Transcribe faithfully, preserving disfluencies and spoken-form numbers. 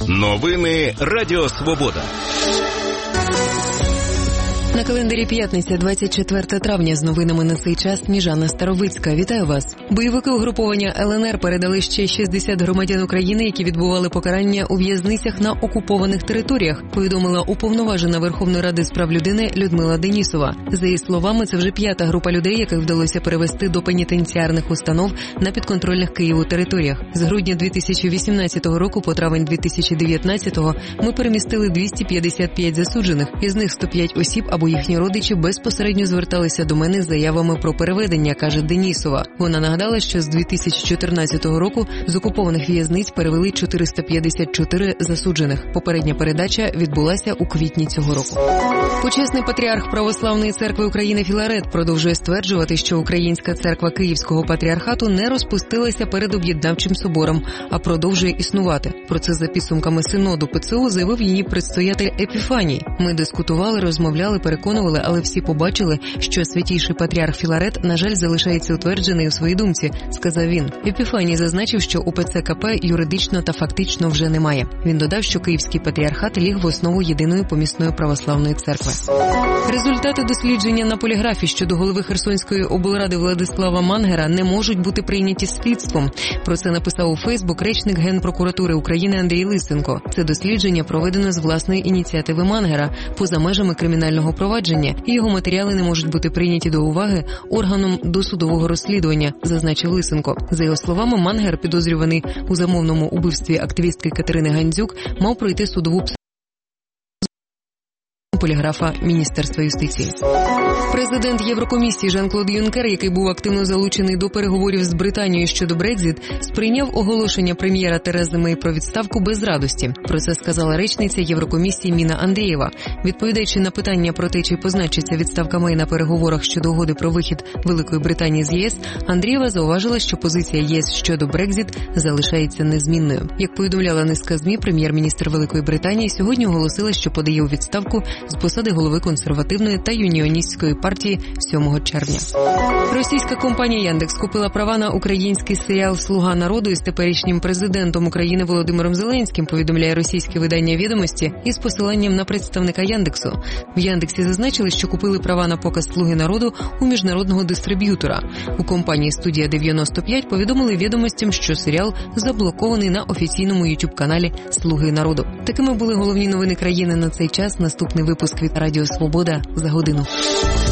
Новини Радіо Свобода. На календарі п'ятниця, двадцять четверте травня, з новинами на цей час Сніжана Старовицька. Вітаю вас. Бойовики угруповання ел ен ер передали ще шістдесят громадян України, які відбували покарання у в'язницях на окупованих територіях, повідомила уповноважена Верховної Ради з прав людини Людмила Денісова. За її словами, це вже п'ята група людей, яких вдалося перевести до пенітенціарних установ на підконтрольних Києву територіях. З грудня дві тисячі вісімнадцятого року по травень дві тисячі дев'ятнадцятого ми перемістили двісті п'ятдесят п'ять засуджених, із них сто п'ять осіб або їхні родичі безпосередньо зверталися до мене з заявами про переведення, каже Денісова. Вона нагадала, що з дві тисячі чотирнадцятого року з окупованих в'язниць перевели чотириста п'ятдесят чотири засуджених. Попередня передача відбулася у квітні цього року. Почесний патріарх Православної церкви України Філарет продовжує стверджувати, що Українська церква Київського патріархату не розпустилася перед об'єднавчим собором, а продовжує існувати. Про це за підсумками синоду пе це у заявив її предстоятель Епіфаній. Ми дискутували, розмовляли, переконували, але всі побачили, що святійший патріарх Філарет, на жаль, залишається утверджений у своїй думці, сказав він. Епіфаній зазначив, що у пе це ка пе юридично та фактично вже немає. Він додав, що Київський патріархат ліг в основу єдиної помісної православної церкви. Результати дослідження на поліграфі щодо голови Херсонської облради Владислава Мангера не можуть бути прийняті слідством. Про це написав у Фейсбук речник Генпрокуратури України Андрій Лисенко. Це дослідження проведено з власної ініціативи Мангера, поза межами кримінального провадження, і його матеріали не можуть бути прийняті до уваги органом досудового розслідування, зазначив Лисенко. За його словами, Мангер, підозрюваний у замовному убивстві активістки Катерини Гандзюк, мав пройти судову поліграфа Міністерства юстиції. Президент Єврокомісії Жан-Клод Юнкер, який був активно залучений до переговорів з Британією щодо Брекзит, сприйняв оголошення прем'єра Терези Мей про відставку без радості. Про це сказала речниця Єврокомісії Міна Андрієва. Відповідаючи на питання про те, чи позначиться відставка Мей на переговорах щодо угоди про вихід Великої Британії з ЄС, Андрієва зауважила, що позиція ЄС щодо Брекзит залишається незмінною. Як повідомляла низка ЗМІ, прем'єр-міністр Великої Британії сьогодні оголосила, що подає у відставку з посади голови консервативної та юніоністської партії сьомого червня. Російська компанія Яндекс купила права на український серіал «Слуга народу» із теперішнім президентом України Володимиром Зеленським, повідомляє російське видання «Відомості» із посиланням на представника Яндексу. В Яндексі зазначили, що купили права на показ «Слуги народу» у міжнародного дистриб'ютора. У компанії «Студія дев'яносто п'ять» повідомили «Відомостям», що серіал заблокований на офіційному ютуб-каналі «Слуги народу». Такими були головні новини країни на цей час. Наступний випуск від Радіо Свобода за годину.